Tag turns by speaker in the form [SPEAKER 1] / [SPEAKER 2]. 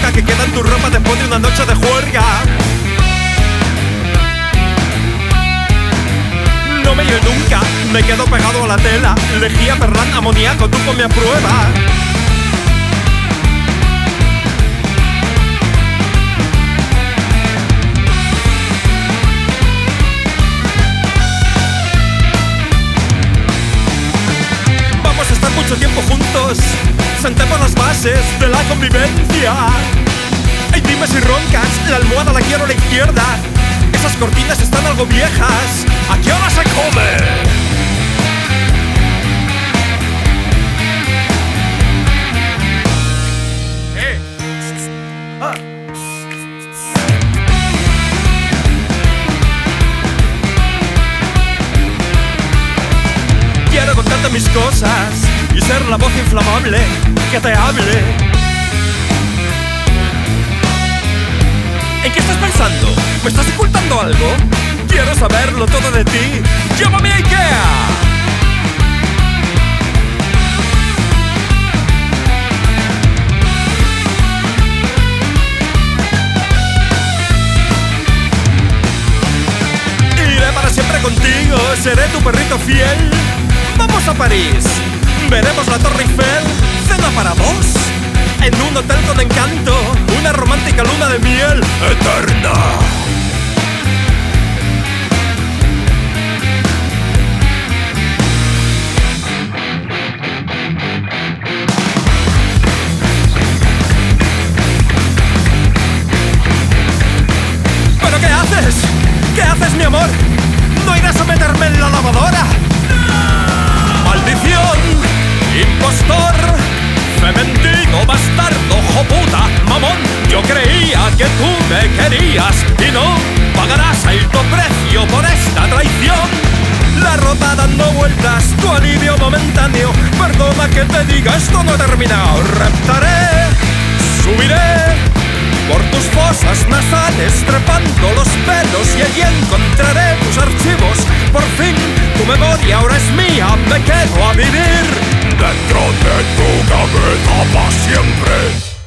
[SPEAKER 1] blanca que queda en tu ropa después de una noche de juerga. No me iré nunca, me quedo pegado a la tela. Lejía, perlán, amoníaco, tú ponme a prueba. Vamos a estar mucho tiempo juntos, sentemos las bases de la convivencia. Ey, dime si roncas, la almohada la quiero a la izquierda. Esas cortinas están algo viejas. ¿A qué hora se come? Quiero contarte mis cosas y ser la voz inflamable que te hable. ¿En qué estás pensando? ¿Me estás ocultando algo? Quiero saberlo todo de ti. ¡Llévame a Ikea! Iré para siempre contigo, seré tu perrito fiel. Vamos a París, veremos la Torre Eiffel. Cena para dos, en un hotel con encanto. Una romántica luna de miel eterna. ¿Pero qué haces? ¿Qué haces, mi amor? ¿No irás a meterme en la lavadora? ¡Maldición! ¡Impostor! ¡Fementino, bastardo, joputa, mamón! Yo creía que tú me querías y no pagarás alto precio por esta traición. La rota dando vueltas, tu alivio momentáneo. Perdona que te diga, esto no ha terminado. Reptaré, subiré por tus fosas nasales, trepando los pelos, y allí encontraré tus archivos. Por fin, tu memoria ahora es mía, me quedo a vivir dentro de tu cabeza para siempre.